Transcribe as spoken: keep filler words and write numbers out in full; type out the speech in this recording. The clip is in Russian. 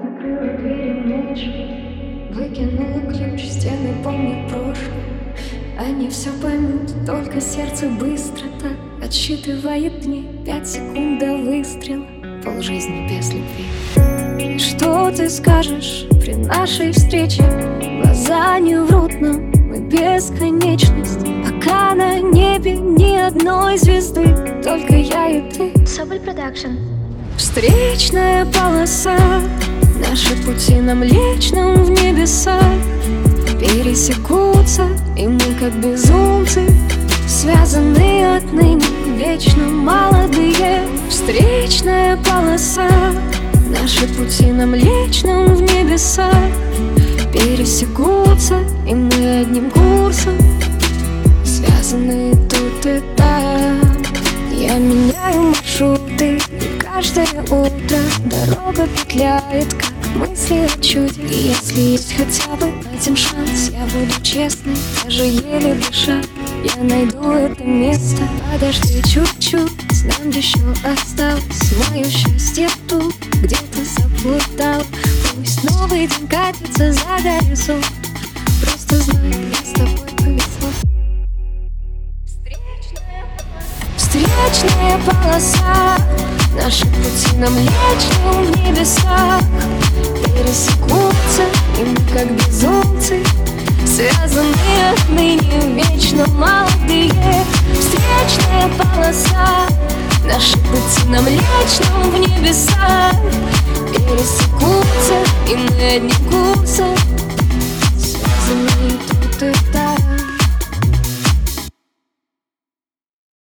закрыла двери ночь, выкинула ключ, стены помнят прошлое. Они все поймут, только сердце быстро так отсчитывает дни. Пять секунд до выстрела, полжизни без любви. Что ты скажешь при нашей встрече? Глаза не врут нам, мы бесконечность. Пока на небе ни одной звезды, только я и ты. Соболь Продакшн. Встречная полоса, наши пути на Млечном в небесах пересекутся, и мы как безумцы, связаны отныне, вечно молодые. Встречная полоса, наши пути на Млечном в небесах пересекутся, и мы одним курсом, связаны тут и там. Я меняю маршруты, и каждое утро дорога петляет, как мысли о чуде. И если есть хотя бы один шанс, я буду честной, даже еле дыша. Я найду это место, подожди чуть-чуть, нам еще осталось. Мое счастье тут, где ты заплутал. Пусть новый день катится за горизонт, просто знай, мне с тобой повезло. Встречная полоса, наши пути на Млечном в небесах пересекутся, и мы как безумцы, связаны отныне, вечно молодые. Встречная полоса, наши пути на Млечном в небесах пересекутся, и мы одним курсом, связаны тут и там.